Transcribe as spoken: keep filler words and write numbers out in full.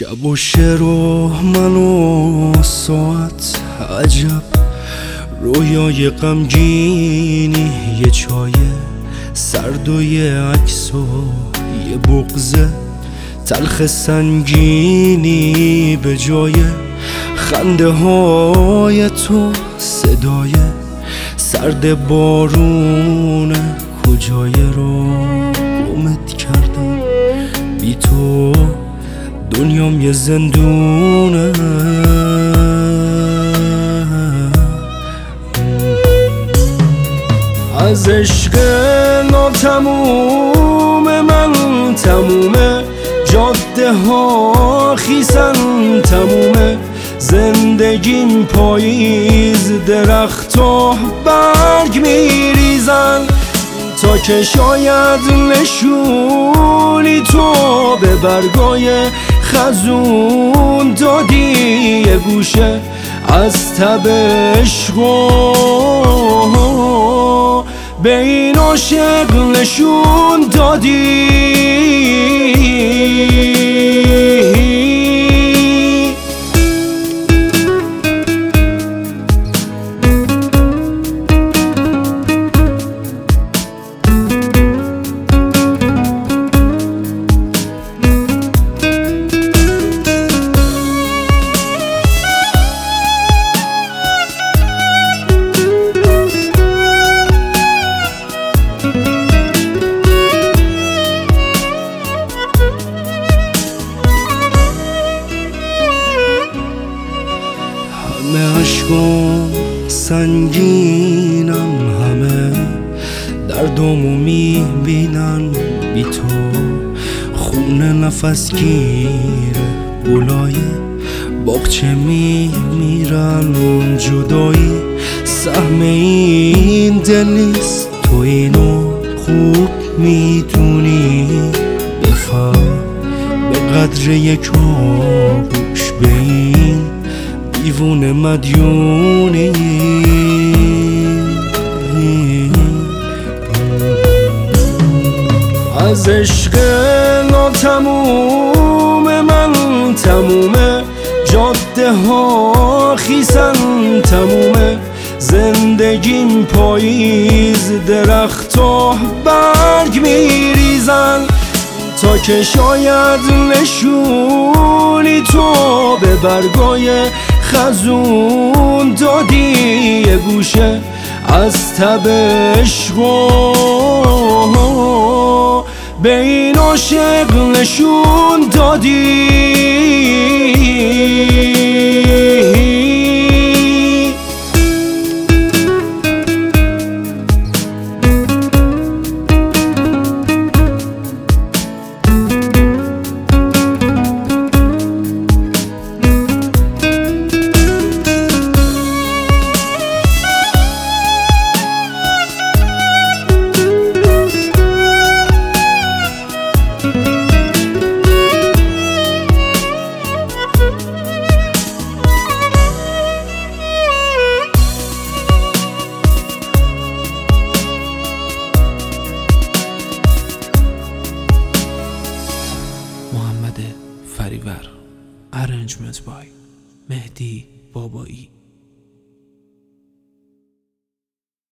شب و شعر و من و ساعت، عجب رویای غمگینی، یه چای سرد و یه عکس و یه بغض تلخ سنگینی، به جای خنده های تو صدای سرد بارون، کجای رو گمت کردم بی تو، دنیام یه زندونه. از عشق ناتموم من تمومه، جاده ها خیسن تمومه، زندگیم پاییز، درخت و برگ میریزن، تا که شاید نشونی تو به برگای خزون دادی یه گوشه از تب عشق و به این عاشق نشون دادی. همه عشقم سنگینم، همه دردمو میبینن بی تو، خونه نفس گیره، گلای باغچه میمیرن، جدایی سهم این دل نیست، تو اینو خوب میدونی، بفهم به قدر یک آغوش به این دیوونه مدیونی. از عشق ناتموم من تمومه، جاده ها خیسن تمومه، زندگیم پاییز، درخت و برگ میریزن، تا که شاید نشونی تو به برگای خزون دادی یه گوشه از تب عشق و به این عاشق نشون دادی. محمد فریور. Arrangement by مهدی بابایی.